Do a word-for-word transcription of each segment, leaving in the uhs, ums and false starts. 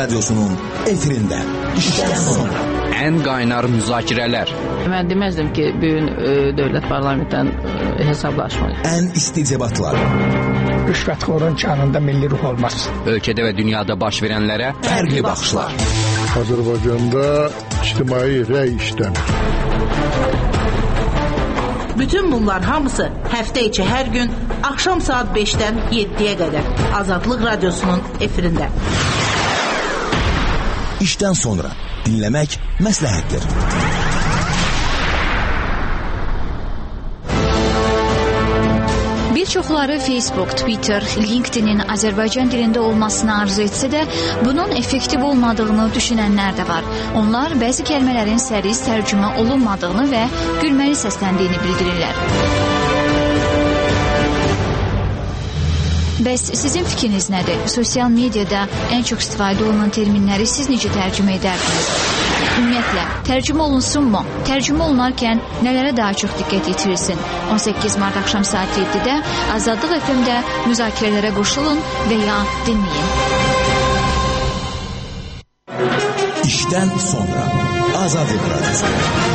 Radyosu'nun efirinde. İşten sonra. En qaynar müzakirələr. Mən deməzdim ki, bugün e, dövlət parlamentdən e, hesablaşmayır. En isti debatlar. Rüşvətxorun canında milli ruh olmaz. Ölkədə və dünyada baş verənlərə fərqli baxışlar. Azərbaycanda ictimai rəy işləmir. Bütün bunlar hamısı həftə içi hər gün axşam saat beşdən yeddiyə qədər Azadlıq Radyosu'nun efirində. İşten sonra dinlemek məsləhətdir. Bir çoxları Facebook, Twitter, LinkedIn-in Azərbaycan dilində olmasını arzu etsə də, bunun effektiv olmadığını düşünənlər də var. Onlar bəzi kəlmələrin səris tərcümə olunmadığını və gülməli səsləndiyini bildirirlər. Bəs sizin fikriniz nədir? Sosial mediada ən çox istifadə olunan terminləri siz necə tərcümə edərdiniz? Ümumiyyətlə, tərcümə olunsunmu? Tərcümə olunarkən nələrə daha çox diqqət yetirilsin? on səkkiz mart axşam saat yeddidə Azadlıq F M-də müzakirələrə qoşulun və ya dinləyin. İşten sonra Azadlıq Radyosu.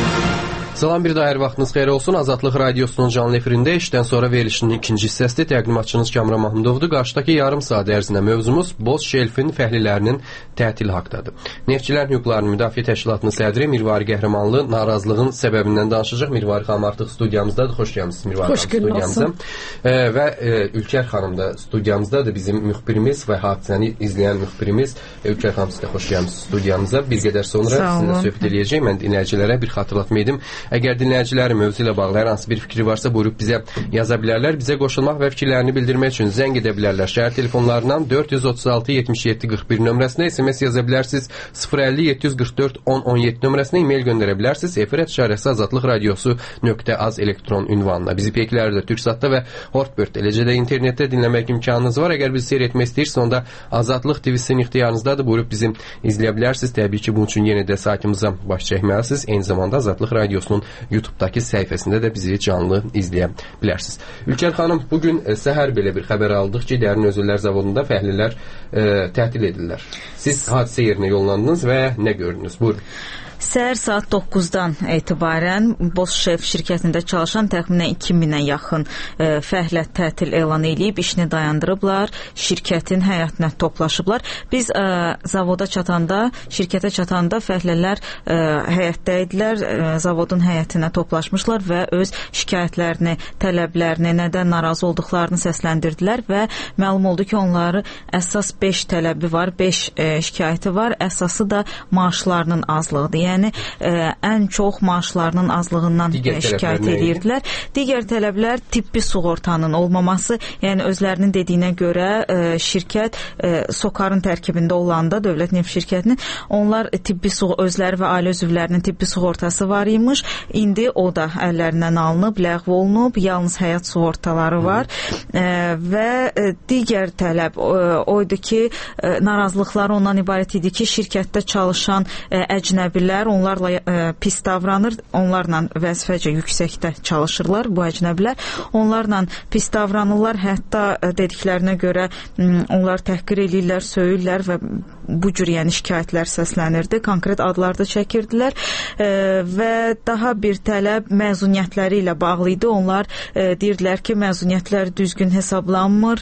Salam, bir daha hər vaxtınız xeyir olsun. Azadlıq Radyosu'nun canlı efirində işdən sonra verilişinin ikinci hissəsidir. Təqdimatçınız Kamran Mahmudovdur. Qarşıdakı yarım saat ərzində mövzumuz Boz Şelfin fəhlilərinin tətili haqdadır. Neftçilərin hüquqlarını müdafiə təşkilatının sədri Mirvari Qəhrəmanlı narazılığın səbəbindən danışacaq. Mirvari xanım artıq studiyamızdadır. Xoş gəlmisiniz Mirvari xanım studiyamıza. E, və e, Ülker xanım da studiyamızdadır. Bizim müxbirimiz və hadisəni izləyən müxbirimiz. E, Ülker xanım, siz də xoş gəlmisiniz studiyamıza. Bir qədər sonra sizinlə söhbət edəcəyim. Mən dinləyicilərə bir xatırlatma edim. Əgər dinləyicilərin mövzu ilə bağlı hər hansı bir fikri varsa, buyurub bizə yaza bilərlər. Bizə qoşulmaq və fikirlərini bildirmək üçün zəng edə bilərlər. Şəhər telefonlarından dörd yüz otuz altı yetmiş yeddi qırx bir nömrəsinə S M S yaza bilərsiniz. sıfır əlli yeddi yüz qırx dörd on on yeddi nömrəsinə e-mail göndərə bilərsiniz. Efir işarəsi Azadlıq Radiosu nöqtə az elektron ünvanına. Bizi Peklərdə, Türksatda və Hortbird, eləcə də internetdə dinləmək imkanınız var. Əgər bizi seyr etmək istəyirsiniz, onda Azadlıq T V-sinin ixtiyarınızdadır. Buyurub bizim izləyə bilərsiniz. Təbii ki, bunun üçün yenə də saytımıza baş çəkməlisiniz. Eyni zamanda Azadlıq Radiosunun YouTube'dakı səhifəsində də bizi canlı izləyə bilərsiniz. Ülker xanım, bugün e, səhər belə bir xəbər aldıq ki, Dərin Özürlər Zavodunda fəhlilər e, tətil edirlər. Siz hadisə yerinə yollandınız və nə gördünüz? Buyurun. Səhər saat doqquzdan etibarən Boz Şelf şirkətində çalışan təxminən iki minə yaxın e, fəhlə tətil elan edib, işini dayandırıblar, şirkətin həyətinə toplaşıblar. Biz e, zavoda çatanda, şirkətə çatanda fəhlələr e, həyətdə idilər, e, zavodun həyətinə toplaşmışlar və öz şikayətlərini, tələblərini, nədən narazı olduqlarını səsləndirdilər və məlum oldu ki, onları əsas beş tələbi var, beş e, şikayəti var, əsası da maaşlarının azlığıdır. Yəni ə, ən çox maaşlarının azlığından ə, şikayət edirdilər. Digər tələblər tibbi sığortanın olmaması, yəni özlərinin dediyinə görə ə, şirkət ə, SOCAR-ın tərkibində olanda, Dövlət Neft şirkətinin, onlar tibbi özləri və ailə üzvlərinin tibbi sığortası var imiş. İndi o da əllərindən alınıb, ləğv olunub, yalnız həyat sığortaları var ə, və ə, digər tələb ə, oydu ki, ə, narazılıqları ondan ibarət idi ki, şirkətdə çalışan ə, əcnəbilər onlarla ə, pis davranır, onlarla vəzifəcə yüksəkdə çalışırlar bu əcnəbilər, onlarla pis davranırlar, hətta ə, dediklərinə görə ə, onlar təhqir edirlər, söyürlər və bu cür yəni şikayətlər səslənirdi, konkret adlar da çəkirdilər ə, və daha bir tələb məzuniyyətləri ilə bağlı idi. Onlar ə, deyirdilər ki, məzuniyyətlər düzgün hesablanmır,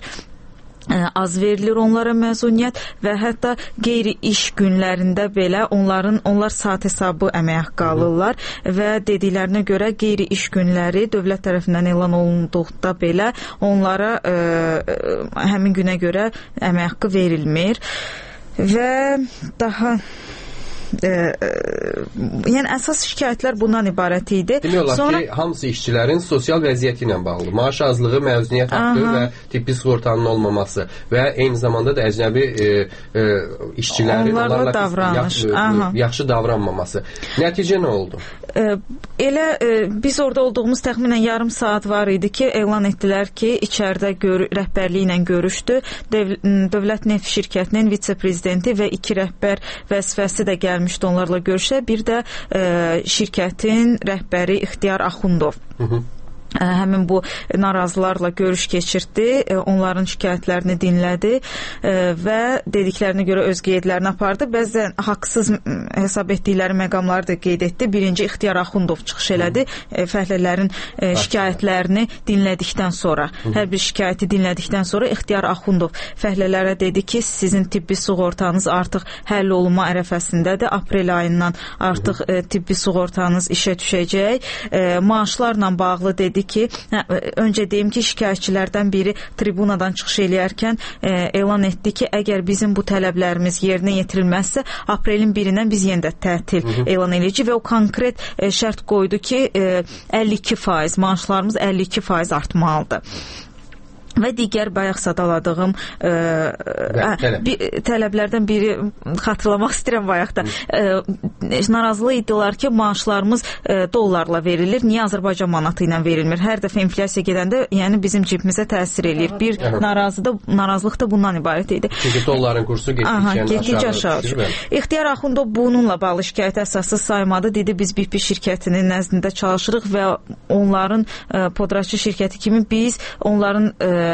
az verilir onlara məzuniyyət və hətta qeyri-iş günlərində belə onların onlar saat hesabı əmək haqqı alırlar və dediklərinə görə qeyri-iş günləri dövlət tərəfindən elan olunduqda belə onlara ə, həmin günə görə əmək haqqı verilmir və daha Ə, ə, yəni əsas şikayətlər bundan ibarət idi. Demək olar Sonra... ki, hamısı işçilərin sosial vəziyyəti ilə bağlı. Maaş azlığı, məzuniyyət haqqı Aha. və tibbi sığortanın olmaması və eyni zamanda da əcnəbi e, e, işçilərin onlarla, onlarla davranış, yaxşı, yaxşı davranmaması. Nəticə nə oldu? Ə, elə ə, biz orada olduğumuz təxminən yarım saat var idi ki, elan etdilər ki, içəridə gör, rəhbərliyi ilə görüşdü. Dev, Dövlət Neft şirkətinin vitse-prezidenti və iki rəhbər vəzifəsi də gəlmişdi onlarla görüşə. Bir də ə, şirkətin rəhbəri İxtiyar Axundov. Hı -hı. həmin bu narazılarla görüş keçirdi, onların şikayətlərini dinlədi və dediklərinə görə öz qeydlərini apardı. Bəzən haqsız hesab etdikləri məqamları da qeyd etdi. Birinci İxtiyar Axundov çıxış elədi. Fəhlələrin şikayətlərini dinlədikdən sonra, hər bir şikayəti dinlədikdən sonra İxtiyar Axundov fəhlələrə dedi ki, sizin tibbi sığortanız artıq həll olunma ərəfəsindədir. Aprel ayından artıq tibbi sığortanız işə düşəcək. Maaşlarla bağlı dedi ki, hə, öncə deyim ki, şikayətçilərdən biri tribunadan çıxış eləyərkən e, elan etdi ki, əgər bizim bu tələblərimiz yerinə yetirilməzsə, aprelin birindən biz yenə də tətil Hı -hı. elan eləyəcəyik və o konkret e, şərt qoydu ki, e, əlli iki faiz maaşlarımız əlli iki faiz artmalıdır. Və digər bayaq sadaladığım e, ə, bir, tələblərdən biri xatırlamaq istəyirəm bayaq da e, narazılıq iddialar ki, maaşlarımız e, dollarla verilir. Niyə Azərbaycan manatı ilə verilmir? Hər dəfə inflyasiya gedəndə, yəni bizim cibimizə təsir eləyir. Bir narazı da, narazılıq da bundan ibarət idi. Çünki dolların kursu getdikcə aşağı düşür. İxtiyar Axundov bununla bağlı şikayət əsassız saymadı. Dedi, biz B P şirkətinin nəzdində çalışırıq və onların e, Podraçı şirkəti kimi biz onların e,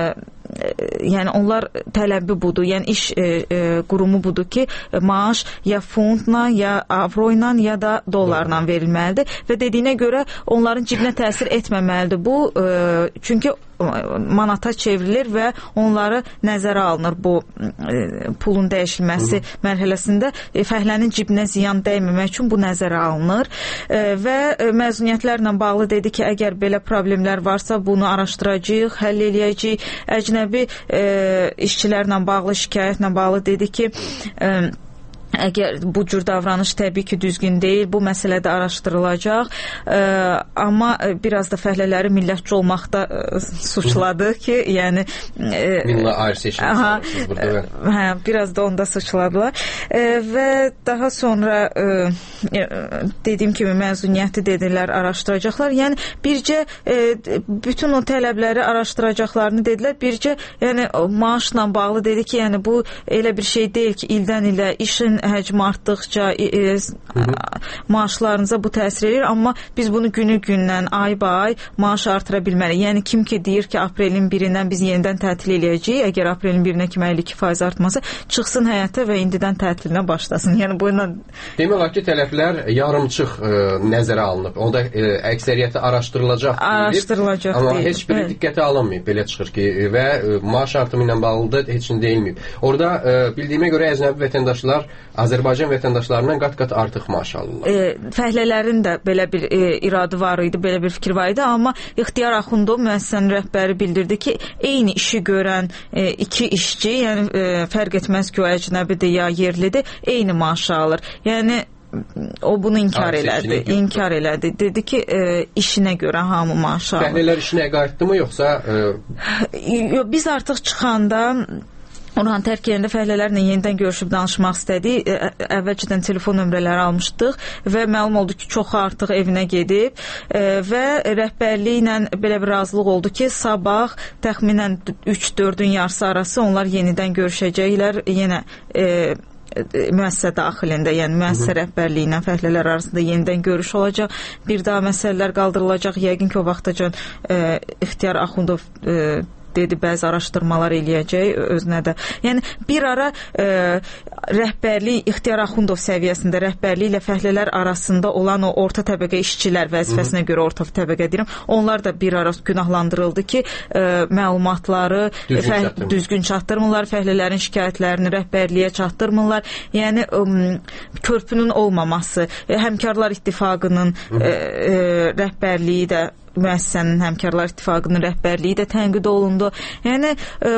yəni onlar tələbi budur, yəni iş e, e, qurumu budur ki, maaş ya funtla, ya avro ilə, ya da dollarla verilməlidir və dediyinə görə onların cibinə təsir etməməlidir bu, e, çünki manata çevrilir və onları nəzərə alınır bu e, pulun dəyişilməsi Hı. mərhələsində e, fəhlənin cibinə ziyan dəyməmək üçün bu nəzərə alınır e, və e, məzuniyyətlərlə bağlı dedi ki, əgər belə problemlər varsa bunu araşdıracağıq, həll eləyəcəyik. Əcnəbi e, işçilərlə bağlı, şikayətlə bağlı dedi ki, e, əgər bu cür davranış təbii ki, düzgün deyil, bu məsələ də araşdırılacaq, e, amma biraz da fəhlələri millətçi olmaqda e, suçladı ki, yəni e, milli ayrı seçim burada. Hə, biraz da onda suçladılar. E, və daha sonra e, dediyim kimi məzuniyyəti dedilər, araşdıracaqlar. Yəni bircə e, bütün o tələbləri araşdıracaqlarını dedilər. Bircə yəni maaşla bağlı dedi ki, yəni bu elə bir şey deyil ki, ildən ilə işin həcmi artdıqca e, e, maaşlarınıza bu təsir edir, amma biz bunu günü-gündən, ay-bay maaş artıra bilməliyik. Yəni kim ki deyir ki, aprelin birindən biz yenidən tətil eləyəcəyik, əgər aprelin birinə kimi əlli iki faiz artmasa, çıxsın həyata və indidən tətilinə başlasın. Yəni bu ilə demək olar ki, tələblər yarımçıq e, nəzərə alınıb. Onda e, əksəriyyəti araşdırılacaq deyilir. Araşdırılacaq amma deyil. heç biri evet. diqqətə alınmayıb, belə çıxır ki, və e, maaş artımı ilə bağlı da heç nə deyilməyib. Orada e, bildiyimə görə əcnəbi vətəndaşlar Azərbaycan vətəndaşlarından qat-qat artıq maaş alırlar. E, fəhlələrin də belə bir e, iradı var idi, belə bir fikir var idi, amma İxtiyar Axundov müəssisənin rəhbəri bildirdi ki, eyni işi görən e, iki işçi, yəni e, fərq etməz ki, o əcnəbidir ya yerlidir, eyni maaş alır. Yəni o bunu inkar Artıq elədi. İnkar elədi. Dedi ki, e, işinə görə hamı maaş alır. Fəhlələr işinə qayıtdımı yoxsa e... biz artıq çıxanda Orhan tərk yerində fəhlələrlə yenidən görüşüb danışmaq istədik. Əvvəlcədən telefon nömrələri almışdıq və məlum oldu ki, çoxu artıq evinə gedib və rəhbərliklə belə bir razılıq oldu ki, sabah təxminən üç dördün yarısı arası onlar yenidən görüşəcəklər. Yenə e, müəssisə daxilində, yəni müəssisə rəhbərliyi ilə fəhlələr arasında yenidən görüş olacaq. Bir daha məsələlər qaldırılacaq. Yəqin ki, o vaxtacan e, İxtiyar Axundov e, dedi, bəzi araşdırmalar eləyəcək özünə də. Yəni bir ara e, rəhbərlik İxtiyar Axundov səviyyəsində rəhbərlik ilə fəhlələr arasında olan o orta təbəqə işçilər vəzifəsinə görə orta təbəqə deyirəm, onlar da bir ara günahlandırıldı ki, e, məlumatları düzgün, fəh çatdırmır. düzgün çatdırmırlar, fəhlələrin şikayətlərini rəhbərliyə çatdırmırlar. Yəni e, körpünün olmaması, e, Həmkarlar İttifaqının e, e, rəhbərliyi də müəssisənin Həmkarlar İttifaqının rəhbərliyi də tənqid olundu. Yəni e,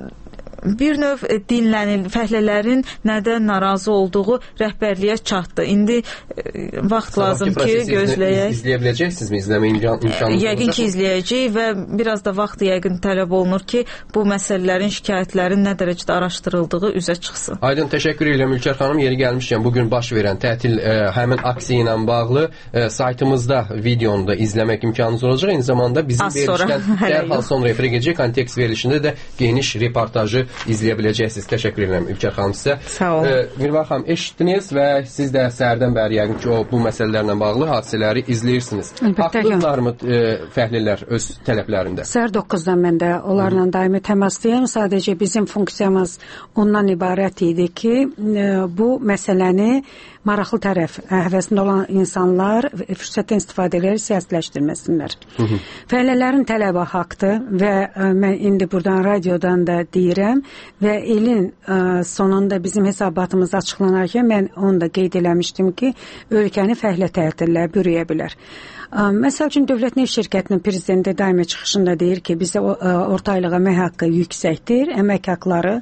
bir növ dinlənil, fəhlələrin nədən narazı olduğu rəhbərliyə çatdı. İndi e, vaxt Sabahki lazım ki, gözləyək. İzləyə biləcəksiniz, izləmə imkanınız olacaq? Yəqin ki, izləyəcəyik və biraz da vaxt yəqin tələb olunur ki, bu məsələlərin, şikayətlərin nə dərəcədə araşdırıldığı üzə çıxsın. Aydın, təşəkkür edirəm Ülkər xanım. Yeri gəlmişkən, bugün baş verən tətil e, həmin aksiya ilə bağlı e, saytımızda videonu da izləmək imkanınız olacaq. Eyni zamanda bizim verilişdən dərhal sonra efirə gedəcək kontekst verilişində də geniş reportajı izləyə biləcəksiniz. Təşəkkür edirəm İlker xanım sizə. Sağ olun. E, Mirvan xanım, eşitdiniz və siz də səhərdən bəri yəqin ki, o bu məsələlərlə bağlı hadisələri izləyirsiniz. Haqlıdırlarmı e, fəhlilər öz tələblərində? Səhər doqquzdan mən də onlarla daimi təmasdayım. Sadəcə bizim funksiyamız ondan ibarət idi ki, e, bu məsələni maraqlı tərəf, həvəsində olan insanlar fürsətdən istifadə edərək siyasiləşdirməsinlər. Fəhlələrin tələbi haqdır və ə, mən indi buradan radiodan da deyirəm və ilin ə, sonunda bizim hesabatımız açıqlanarkən mən onu da qeyd eləmişdim ki, ölkəni fəhlə tətillər bürüyə bilər. Ə, məsəl üçün Dövlət Neft Şirkətinin prezidenti daimi çıxışında deyir ki, bizə orta aylıq əmək haqqı yüksəkdir, əmək haqqları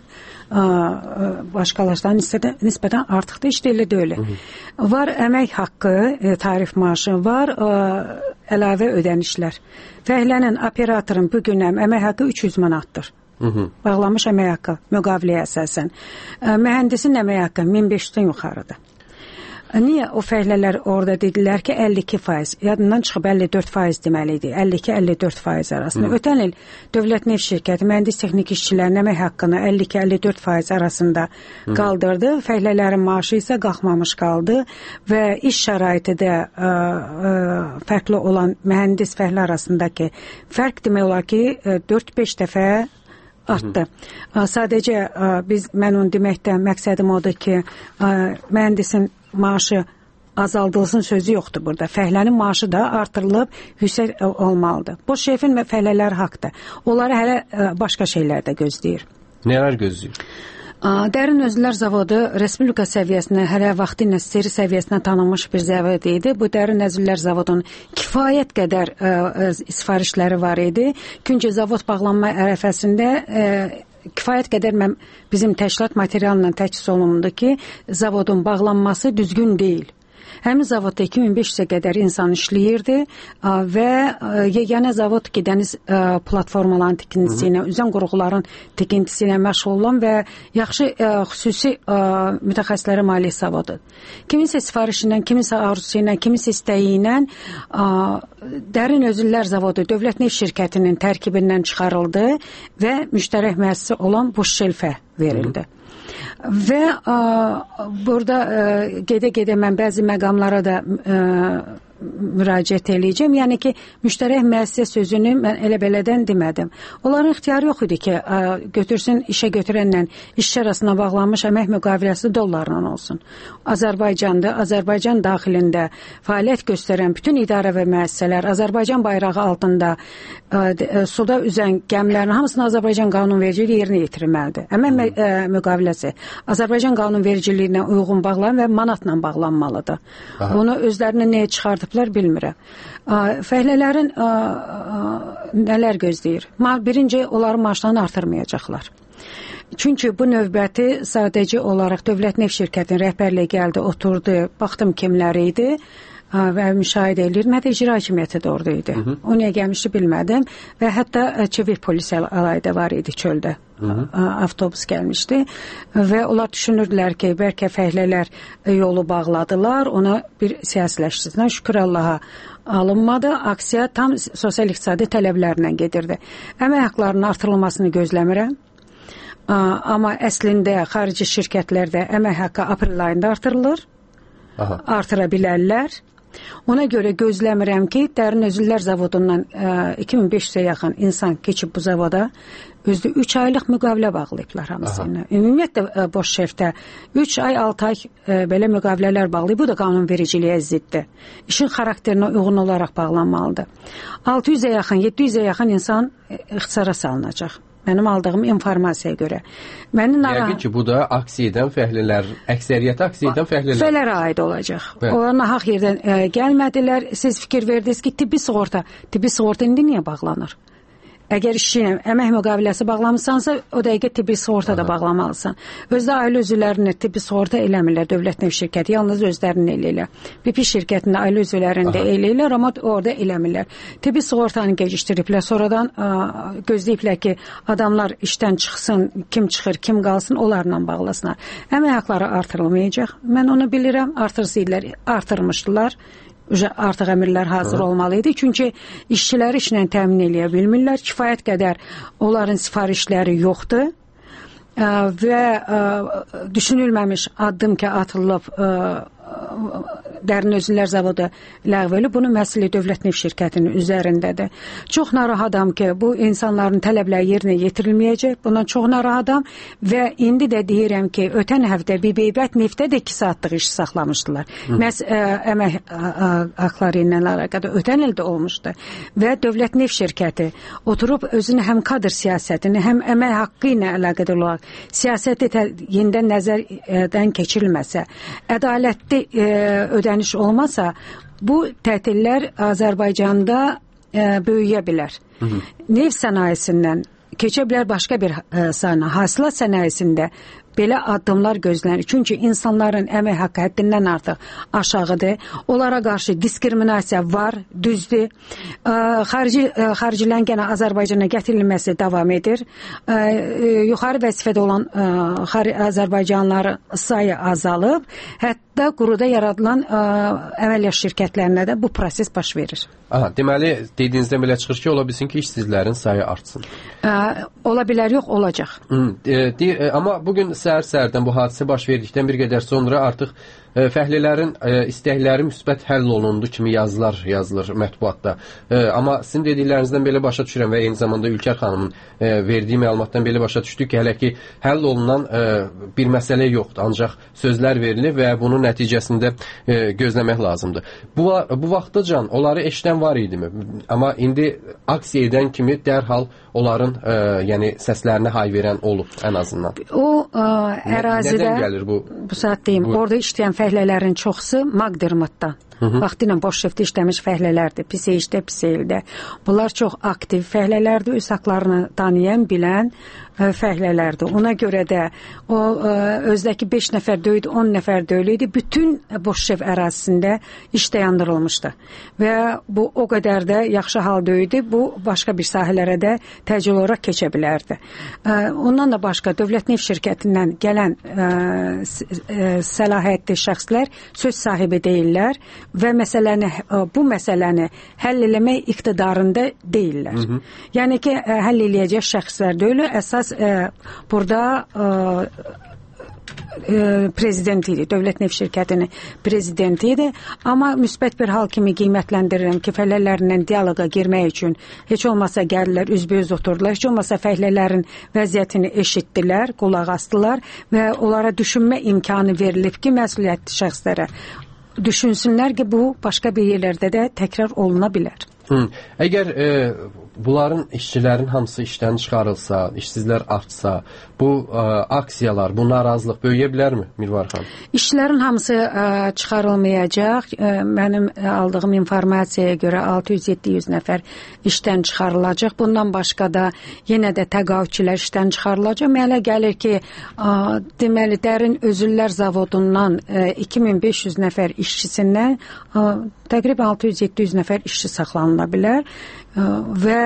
başqalardan nisbətən, nisbətən artıqdır, işte elə deyil. Var əmək haqqı, tarif maaşı, var ə, əlavə ödənişlər. Fəhlənin, operatorun bu gün əmək haqqı üç yüz manatdır. Hı -hı. Bağlanmış əmək haqqı müqaviləyə əsasən. Ə, mühəndisin əmək haqqı min beş yüzdən yuxarıdır. Niyə o fəhlələr orada dedilər ki, əlli iki faiz, yadından çıxıb əlli dörd faiz deməli idi, əlli iki əlli dörd faiz arasında. Hı. Ötən il Dövlət Neft Şirkəti mühəndis texnik işçilərin əmək haqqını əlli iki əlli dörd faiz arasında Hı. qaldırdı, fəhlələrin maaşı isə qalxmamış qaldı və iş şəraiti də ə, ə, fərqli olan mühəndis fəhlə arasındakı fərq demək olar ki, dörd beş dəfə artdı. Hı. Sadəcə biz, mən onu deməkdə məqsədim odur ki, mühəndisin maaşı azaldılsın sözü yoxdur burada. Fəhlənin maaşı da artırılıb yüksək olmalıdır. Bu şefin və fəhlələr haqdır. Onları hələ başqa şeylər də gözləyir. Nələr gözləyir? Dərin Özlər Zavodu Respublika səviyyəsində hələ vaxtı ilə seri səviyyəsində tanınmış bir zavod idi. Bu Dərin Özlər Zavodunun kifayət qədər ə, sifarişləri var idi. Çünki zavod bağlanma ərəfəsində ə, kifayət qədər mən, bizim təşkilat materialından təchis olundu ki, zavodun bağlanması düzgün deyil. Həmin zavodda iki min beş yüzə qədər insan işləyirdi və yeganə zavod ki, dəniz platformaların tikintisi ilə, üzən qurğuların tikintisi ilə məşğul olan və yaxşı xüsusi mütəxəssislərə malik zavodur. Kiminsə sifarişindən, kiminsə arzusu ilə, kiminsə istəyi ilə Dərin Özlər Zavodu Dövlət Neft Şirkətinin tərkibindən çıxarıldı və müştərək müəssisi olan bu şelfə verildi. Hı -hı. Və ə, burada gedə-gedə mən bəzi məqamlara da ə, müraciət eləyəcəm. Yəni ki, müştərək müəssisə sözünü mən elə belədən demədim. Onların ixtiyarı yox idi ki, ə, götürsün işə götürənlə işçi arasına bağlanmış əmək müqaviləsi dollarla olsun. Azərbaycanda, Azərbaycan daxilində fəaliyyət göstərən bütün idarə və müəssisələr Azərbaycan bayrağı altında ə, suda üzən gəmilərin hamısını Azərbaycan qanunvericiliyi yerinə yetirməlidir. Əmək ə, müqaviləsi Azərbaycan qanunvericiliyinə uyğun bağlan və manatla bağlanmalıdır. Aha. Bunu özlərinə nəyə çıxardıblar bilmirəm. Fəhlələrin ə, ə, nələr gözləyir? Birinci, onların maaşlarını artırmayacaqlar. Çünki bu növbəti sadəcə olaraq Dövlət Neft Şirkətinin rəhbərliyi gəldi, oturdu, baxdım kimlər idi və müşahidə edir. Mədə icra hakimiyyəti də orada idi. Hı -hı. O niyə gəlmişdi bilmədim və hətta çevik polis alayı da var idi çöldə. Hı -hı. Avtobus gəlmişdi və onlar düşünürdülər ki, bəlkə fəhlələr yolu bağladılar, ona bir siyasiləşdirsinlər. Şükür Allaha alınmadı. Aksiya tam sosial-iqtisadi tələblərlə gedirdi. Əmək haqqlarının artırılmasını gözləmirəm. Amma əslində xarici şirkətlərdə əmək haqqı aprel ayında artırılır. Aha. Artıra bilərlər. Ona görə gözləmirəm ki, Dərin Özlər Zavodundan ə, iki min beş yüzə yaxın insan keçib bu zavoda. Özdə üç aylıq müqavilə bağlayıblar hamısını. Ümumiyyətlə ə, boş şefdə üç ay, altı ay ə, belə müqavilələr bağlayıb. Bu da qanunvericiliyə ziddir. İşin xarakterinə uyğun olaraq bağlanmalıdır. altı yüzə yaxın, yeddi yüzə yaxın insan ixtisara salınacaq. Mənim aldığım informasiyaya görə. Mənim Yəqin ki, bu da aksiyadan fəhlələr, əksəriyyəti aksiyadan fəhlələr. Fəhlələrə aid olacaq. Onlar nahaq yerdən ə, gəlmədilər. Siz fikir verdiniz ki, tibbi sığorta, tibbi sığorta indi niyə bağlanır? Əgər işçi ilə əmək müqaviləsi bağlamısansa, o dəqiqə tibbi sığorta da bağlamalısan. Özdə ailə üzvlərinə tibbi sığorta eləmirlər Dövlət Neft Şirkəti, yalnız özlərini eləyirlər. B P şirkətində ailə üzvlərini də eləyirlər, amma orada eləmirlər. Tibbi sığortanı gecikdiriblər, sonradan ə, gözləyiblər ki, adamlar işdən çıxsın, kim çıxır, kim qalsın, onlarla bağlasınlar. Əmək haqqları artırılmayacaq. Mən onu bilirəm, artırsınlar, artırmışdılar. Artıq əmrlər hazır Hı. olmalı idi. Çünki işçiləri işlə təmin eləyə bilmirlər. Kifayət qədər onların sifarişləri yoxdur. və düşünülməmiş addım ki atılıb Dərin Özüllər Zavodu ləğv edilib. Bunun məsələ Dövlət Neft şirkətinin üzərindədir. Çox narahatam ki, bu insanların tələbləri yerinə yetirilməyəcək. Bundan çox narahatam və indi də deyirəm ki, ötən həftə Bibeybət Neftdə də iki saatlıq iş saxlamışdılar. Məhz əmək haqları ilə əlaqədar ötən ildə olmuşdu. Və Dövlət Neft şirkəti oturub özünü həm kadr siyasətini, həm əmək haqqı ilə əlaqədar olaraq siyasəti yenidən nəzərdən keçirilməsə, ədalətli ödəniş olmasa, bu tətillər Azərbaycanda böyüyə bilər. Hı -hı. Neft sənayesindən keçə bilər başqa bir sahə, hasilat sənayesində belə addımlar gözlənir. Çünki insanların əmək haqqı həddindən artıq aşağıdır. Onlara qarşı diskriminasiya var, düzdür. Xarici xaricilərin yenə Azərbaycana gətirilməsi davam edir. Yuxarı vəzifədə olan Azərbaycanlıların sayı azalıb. Hətta quruda yaradılan əməliyyat şirkətlərində də bu proses baş verir. Aha, deməli, dediyinizdən belə çıxır ki, ola bilsin ki, işsizlərin sayı artsın. Ola bilər, yox, olacaq. Hı, e, de, amma bugün səhər-səhərdən bu hadisə baş verdikdən bir qədər sonra artıq e, fəhlilərin e, istəkləri müsbət həll olundu kimi yazılar yazılır mətbuatda. E, amma sizin dediklərinizdən belə başa düşürəm və eyni zamanda Ülkər xanımın e, verdiyi məlumatdan belə başa düşdük ki, hələ ki həll olunan e, bir məsələ yoxdur. Ancaq sözlər verilir və bunun nəticəsində e, gözləmək lazımdır. Bu, bu vaxtacan onları eşidən var idimi? Amma indi aksiya edən kimi dərhal onların e, yəni səslərinə hay verən olub ən azından. O e, ərazidə nədən gəlir bu? Bu saat deyim, bu... orada işləyən fəhlələrin çoxusu Magdermatdan. Vaxtilə boş şeftdə işləmiş fəhlələrdir. Pis işdə, pis eldə. Bunlar çox aktiv fəhlələrdir. Öz haqlarını tanıyan, bilən fəhlələrdir. Ona görə də o özdəki beş nəfər döydü, on nəfər döylüydü. Bütün boş şef ərazisində iş dayandırılmışdı. Və bu o qədər də yaxşı hal döydü. Bu başqa bir sahələrə də təcil olaraq keçə bilərdi. Ondan da başqa Dövlət Neft şirkətindən gələn səlahiyyətli şəxslər söz sahibi deyirlər və məsələni, bu məsələni həll eləmək iqtidarında deyirlər. Hı -hı. Yəni ki, həll eləyəcək şəxslər deyil, əsas e, burada e, e, prezident idi, Dövlət Neft şirkətinin prezidenti idi. Amma müsbət bir hal kimi qiymətləndirirəm ki, fəhlələrlə dialoqa girmək üçün heç olmasa gəlirlər, üzbəüz oturdular, heç olmasa fəhlələrin vəziyyətini eşitdilər, qulaq asdılar və onlara düşünmə imkanı verilib ki, məsuliyyətli şəxslərə düşünsünlər ki, bu başqa bir yerlərdə də təkrar oluna bilər. Hı. Əgər e, bunların işçilərin hamısı işdən çıxarılsa, işsizlər artsa, bu e, aksiyalar, bu narazılıq böyüyə bilərmi Mirvar xanım? İşçilərin hamısı e, çıxarılmayacaq. E, mənim aldığım informasiyaya görə altı yüz yeddi yüz nəfər işdən çıxarılacaq. Bundan başqa da yenə də təqaüdçülər işdən çıxarılacaq. Mənə gəlir ki, e, deməli Dərin Özüllər Zavodundan e, iki min beş yüz nəfər işçisindən e, təqribən altı yüz yeddi yüz nəfər işçi saxlanıla bilər və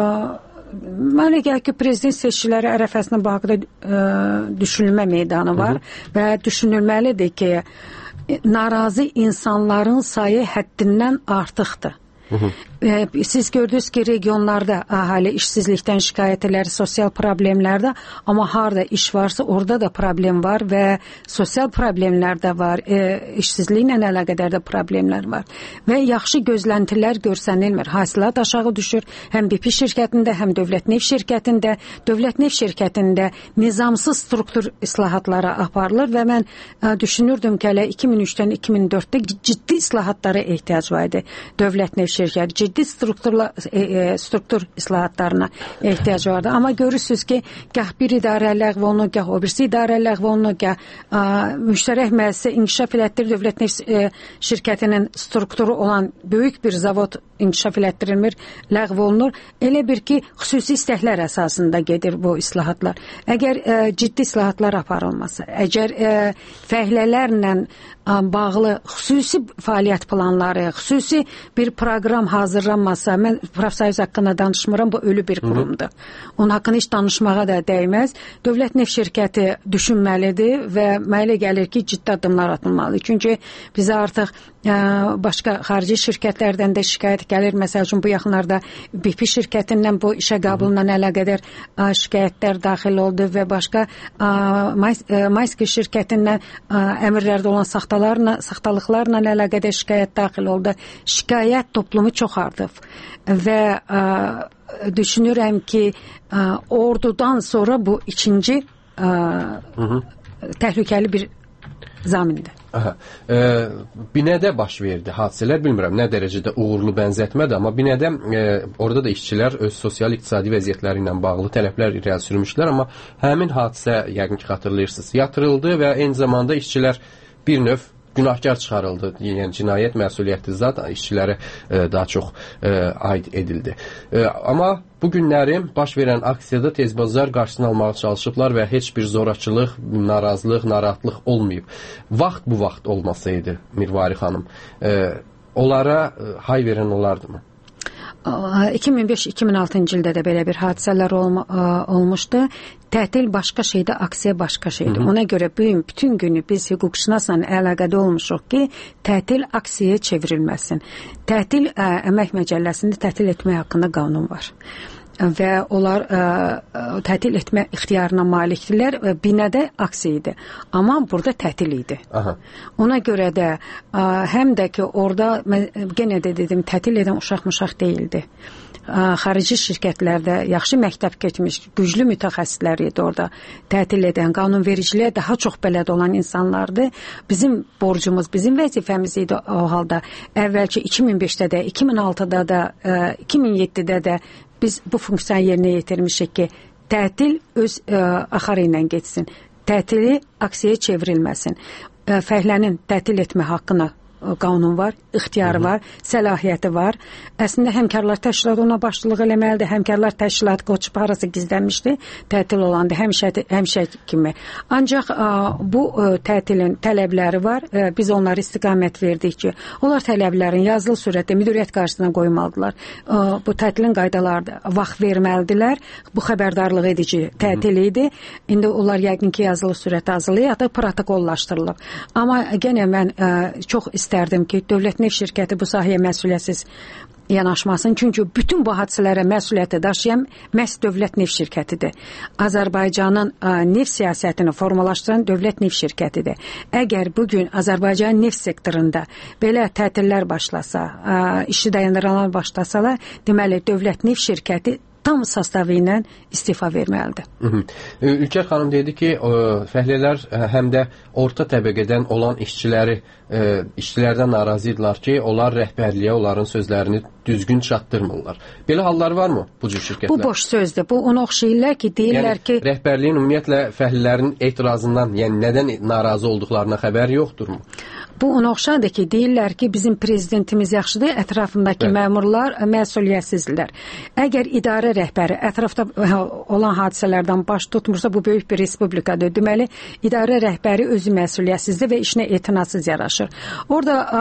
mənə gəlir ki, prezident seçkiləri ərəfəsində bu haqda düşünülmə meydanı var. Hı -hı. Və düşünülməlidir ki, narazı insanların sayı həddindən artıqdır. Hı -hı. Siz gördünüz ki, regionlarda əhali işsizlikdən şikayət edir, sosial problemlərdə, amma harda iş varsa orada da problem var və sosial problemlər də var, e, işsizliklə əlaqədar da problemlər var və yaxşı gözləntilər görsənilmir. Hasilat aşağı düşür, həm B P şirkətində, həm Dövlət Neft şirkətində. Dövlət Neft şirkətində nizamsız struktur islahatlara aparılır və mən e, düşünürdüm ki, hələ iki min üçdən iki min dörddə ciddi islahatlara ehtiyac var idi. Dövlət Neft şirkəti ciddi strukturla, e, e, struktur islahatlarına ehtiyac vardı. Amma görürsünüz ki, gah bir idarə ləğv olunur, gah o birisi idarə ləğv olunur, gah a, müştərək müəssisə inkişaf elətdirir, Dövlət Neft e, şirkətinin strukturu olan böyük bir zavod inkişaf elətdirilmir, ləğv olunur. Elə bir ki, xüsusi istəklər əsasında gedir bu islahatlar. Əgər e, ciddi islahatlar aparılmasa, əgər e, fəhlələrlə bağlı xüsusi fəaliyyət planları, xüsusi bir proqram hazırlanmasa, mən profsoyuz haqqında danışmıram, bu ölü bir qurumdur. Onun haqqında heç danışmağa da dəyməz. Dövlət neft şirkəti düşünməlidir və mənə gəlir ki, ciddi addımlar atılmalıdır. Çünki bizə artıq başqa xarici şirkətlərdən də şikayət gəlir. Məsəl üçün, bu yaxınlarda B P şirkətindən bu işə qəbulunla əlaqədar şikayətlər daxil oldu və başqa Mayski şirkətindən əmrlərdə olan saxtalıqlarla əlaqədar şikayət daxil oldu. Şikayət toplumu çox artıb və düşünürəm ki, ordudan sonra bu ikinci təhlükəli bir zamindir. Aha. E, Binədə baş verdi hadisələr, bilmirəm nə dərəcədə uğurlu bənzətmədir, amma Binədə e, orada da işçilər öz sosial-iqtisadi vəziyyətləri ilə bağlı tələblər irəli sürmüşlər, amma həmin hadisə, yəqin ki, xatırlayırsınız, yatırıldı və eyni zamanda işçilər bir növ günahkar çıxarıldı. Yəni cinayət məsuliyyəti zat işçilərə e, daha çox e, aid edildi. E, amma bu günlərin baş verən aksiyada tezbazlar qarşısını almağa çalışıblar və heç bir zorakılıq, narazılıq, narahatlıq olmayıb. Vaxt bu vaxt olmasaydı, Mirvari xanım, e, onlara e, hay verən olardımı? iki min beş iki min altıncı ildə də belə bir hadisələr olma, olmuşdu. Tətil başqa şeydir, aksiya başqa şeydir. Hı -hı. Ona görə bu gün bütün günü biz hüquqşünasla əlaqədə olmuşuq ki, tətil aksiyaya çevrilməsin. Tətil ə, əmək məcəlləsində tətil etmək haqqında qanun var. Və onlar ə, tətil etmə ixtiyarına malikdirlər. Binədə aksiya idi. Amma burada tətil idi. Aha. Ona görə də ə, həm də ki, orada mən genə də dedim, tətil edən uşaq-muşaq deyildi. Ə, xarici şirkətlərdə yaxşı məktəb keçmiş, güclü mütəxəssislər idi orada. Tətil edən, qanunvericiliyə daha çox bələd olan insanlardı. Bizim borcumuz, bizim vəzifəmiz idi o halda. Əvvəlki iki min beşdə də, iki min altıda da, ə, iki min yeddidə də biz bu funksiyanı yerinə yetirmişik ki, tətil öz ə, axarı ilə getsin. Tətili aksiyaya çevrilməsin. Ə, fəhlənin tətil etmə haqqına qanun var, ixtiyarı var, səlahiyyəti var. Əslində həmkarlar təşkilatı ona başçılıq eləməlidir. Həmkarlar təşkilatı qoçub harası gizlənmişdi, tətil olandı həmişə, həmişə kimi. Ancaq ə, bu ə, tətilin tələbləri var. Ə, biz onlara istiqamət verdik ki, onlar tələblərin yazılı surətdə müdiriyyət qarşısına qoymalıdırlar. Ə, bu tətilin qaydalarında vaxt verməlidirlər. Bu xəbərdarlıq edici tətil idi. İndi onlar yəqin ki, yazılı surətdə hazırlayıb, ya da protokollaşdırılıb. Amma genə mən ə, çox istərdim ki, Dövlət Neft Şirkəti bu sahəyə məsuliyyətsiz yanaşmasın. Çünki bütün bu hadisələrə məsuliyyəti daşıyan məhz Dövlət Neft Şirkətidir. Azərbaycanın ə, neft siyasətini formalaşdıran Dövlət Neft Şirkətidir. Əgər bugün Azərbaycan neft sektorunda belə tətillər başlasa, ə, işi dayandıranlar başlasalar, deməli Dövlət Neft Şirkəti tam sastavı ilə istifa verməlidir. Hı -hı. Ülkər xanım dedi ki, fəhlələr həm də orta təbəqədən olan işçiləri, işçilərdən narazıdırlar ki, onlar rəhbərliyə onların sözlərini düzgün çatdırmırlar. Belə hallar varmı bu cür şirkətlər? Bu boş sözdür. Bu onu oxşayırlar ki, deyirlər yəni, ki... Rəhbərliyin ümumiyyətlə fəhlələrin etirazından, yəni nədən narazı olduqlarına xəbər yoxdurmu? Bu ona oxşadır ki, deyirlər ki, bizim prezidentimiz yaxşıdır, ətrafındakı evet. məmurlar məsuliyyətsizdirlər. Əgər idarə rəhbəri ətrafda olan hadisələrdən baş tutmursa, bu böyük bir respublikadır. Deməli, idarə rəhbəri özü məsuliyyətsizdir və işinə etinasız yaraşır. Orada ə,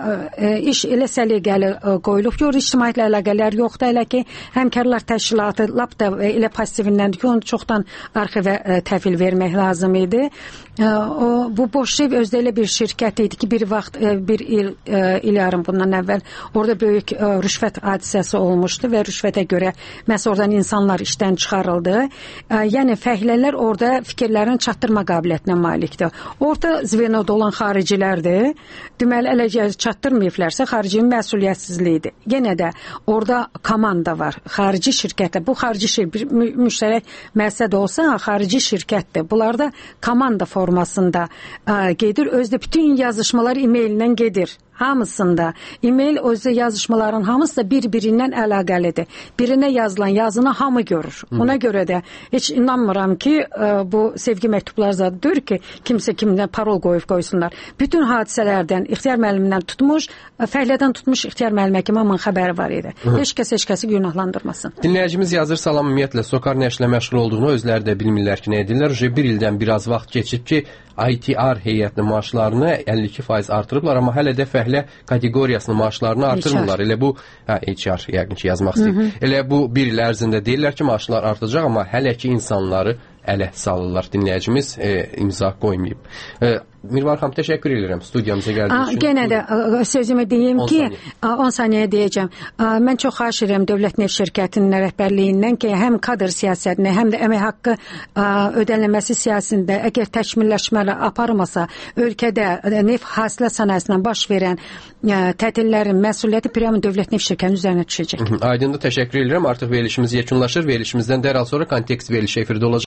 ə, iş elə səliqəli qoyulub ki, orada ictimaiyyətlə əlaqələr yoxdur, elə ki, həmkarlar təşkilatı lap da elə passivindəndir ki, onu çoxdan arxivə ə, təhvil vermək lazım idi. Ə, o, bu boş şey özdə elə bir şirkət idi ki, bir vaxt, bir il, il yarım bundan əvvəl orada böyük rüşvət hadisəsi olmuşdu və rüşvətə görə məhz oradan insanlar işdən çıxarıldı. Yəni, fəhlələr orada fikirlərin çatdırma qabiliyyətinə malikdir. Orada zvenoda olan xaricilərdir. Deməli, elə çatdırmayıblarsa, xaricinin məsuliyyətsizliyidir. Yenə də orada komanda var. Xarici şirkətdə, bu xarici şirkət, bir müştərək məqsəd olsa, xarici şirkətdir. Bunlar da komanda formasında gedir. Özdə bütün yazışmalar e-maillə gedir. hamısında e-mail özü yazışmaların hamısı da bir-birindən əlaqəlidir. Birinə yazılan yazını hamı görür. Ona görə də heç inanmıram ki, bu sevgi məktubları zadıdır ki, kimsə kimdən parol qoyub qoysunlar. Bütün hadisələrdən İxtiyar müəllimdən tutmuş, Fəhlədən tutmuş İxtiyar müəllimə kimi hamının xəbəri var idi. Heç kəs heç kəsi günahlandırmasın. Dinləyicimiz yazır, salam, ümumiyyətlə Sokar nəşrlə məşğul olduğunu özləri də bilmirlər ki, nə edirlər. Bir ildən biraz vaxt keçib ki, I T R heyətinin maaşlarını əlli iki faiz artırıblar, amma hələ də fəhlə kateqoriyasının maaşlarını artırmırlar. Elə bu, hə, H R yəqin ki, yazmaq istəyir. Elə bu bir il ərzində deyirlər ki, maaşlar artacaq, amma hələ ki insanları ələ salırlar. Dinləyicimiz e, imza qoymayıb. E, Mirvar xanım, təşəkkür edirəm studiyamıza gəldiyiniz üçün. Genə də sözümü deyim ki, on saniyə deyəcəm. Mən çox xahiş edirəm Dövlət Neft Şirkətinin rəhbərliyindən ki, həm kadr siyasətində, həm də əmək haqqı ödənilməsi siyasətində əgər təkmilləşmələr aparmasa, ölkədə neft hasilə sənayesindən baş verən tətillərin məsuliyyəti Priyam Dövlət Neft Şirkətinin üzərinə düşəcək. Aydındır, təşəkkür edirəm. Artıq verilişimiz yekunlaşır. Verilişimizdən dərhal sonra kontekst verilişi efirdə olacaq.